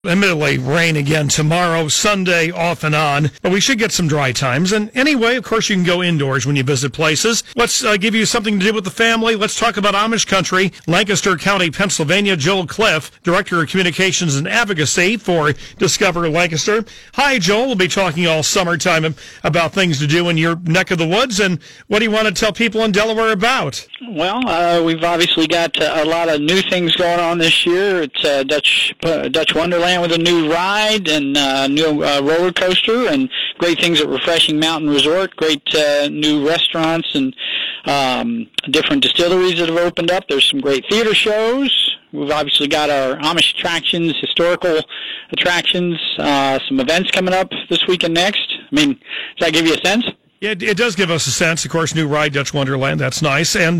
Admittedly, rain again tomorrow, Sunday, off and on, but we should get some dry times. And anyway, of course, you can go indoors when you visit places. Let's give you something to do with the family. Let's talk about Amish country. Lancaster County, Pennsylvania. Joel Cliff, Director of Communications and Advocacy for Discover Lancaster. Hi, Joel. We'll be talking all summertime about things to do in your neck of the woods. And what do you want to tell people in Delaware about? Well, we've obviously got a lot of new things going on this year. It's Dutch Wonderland with a new ride and new roller coaster, and great things at Refreshing Mountain Resort. Great new restaurants and different distilleries that have opened up. There's some great theater shows. We've obviously got our Amish attractions, historical attractions, some events coming up this week and next. I mean, does that give you a sense? Yeah, it does give us a sense. Of course, new ride, Dutch Wonderland. That's nice. And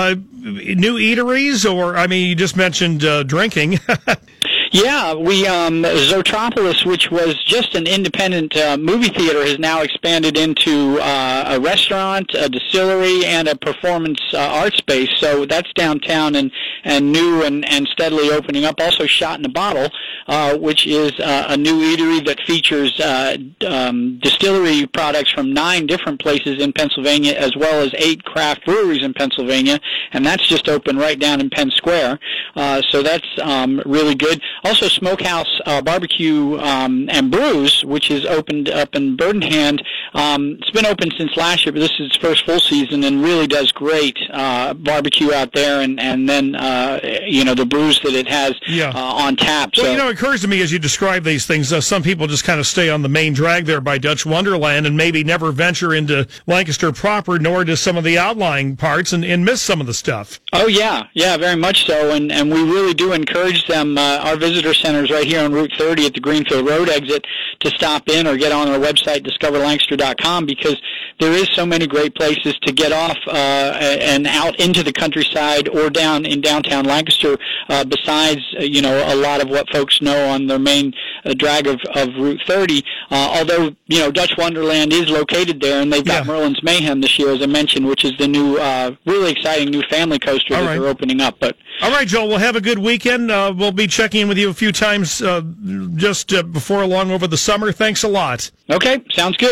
new eateries, or, I mean, you just mentioned drinking. Yeah, Zotropolis, which was just an independent movie theater, has now expanded into a restaurant, a distillery, and a performance art space. So that's downtown and new and steadily opening up. Also Shot in a Bottle, which is a new eatery that features distillery products from 9 different places in Pennsylvania, as well as 8 craft breweries in Pennsylvania, and that's just opened right down in Penn Square. So that's really good. Also, Smokehouse Barbecue and Brews, which is opened up in Burdenhand. It's been open since last year, but this is its first full season and really does great barbecue out there, and then the brews that it has on tap. Well, it occurs to me as you describe these things, some people just kind of stay on the main drag there by Dutch Wonderland and maybe never venture into Lancaster proper, nor to some of the outlying parts, and miss some of the stuff. Oh, yeah, very much so, and we really do encourage them. Our visitor centers right here on Route 30 at the Greenfield Road exit to stop in or get on our website, discoverlancaster.com, because there is so many great places to get off and out into the countryside or down in downtown Lancaster, besides, a lot of what folks know on their main drag of Route 30. Although, Dutch Wonderland is located there, and they've got Merlin's Mayhem this year, as I mentioned, which is the new, really exciting new family coaster that they're opening up. But all right, Joel, we'll have a good weekend. We'll be checking in with you a few times just before long over the summer. Thanks a lot. Okay, sounds good.